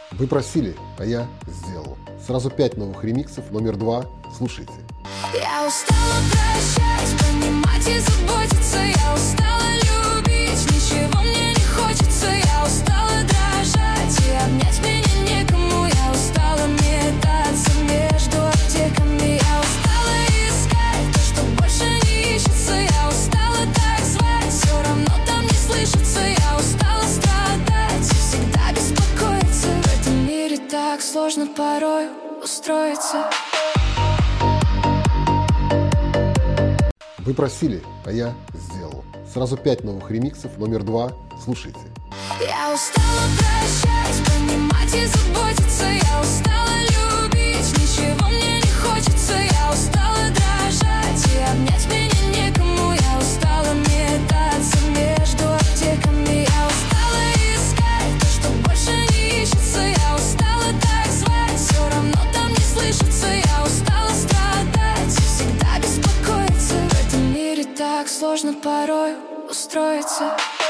Вы просили, а я сделал. Сразу 5 новых ремиксов. Номер 2. Слушайте. Я устала прощать, понимать и заботиться. Я устала любить, ничего мне не хочется. Я устала дрожать и обнять меня некому. Я устала метаться между аптеками. Я устала искать то, что больше не ищется. Я устала так звать, все равно там не слышится. Я устала страдать и всегда беспокоиться. В этом мире так сложно порой устроиться. Вы просили, а я сделал. Сразу 5 новых ремиксов. Номер 2. Слушайте. Я устала прощать, понимать и заботиться. Я устала любить, ничего мне не хочется. Я устала дрожать и обнять меня некому. Я устала метаться между аптеками. Я устала искать то, что больше не ищется. Я устала так звать, все равно там не слышится. Я устала страдать и всегда беспокоиться. В этом мире так сложно порой устроиться.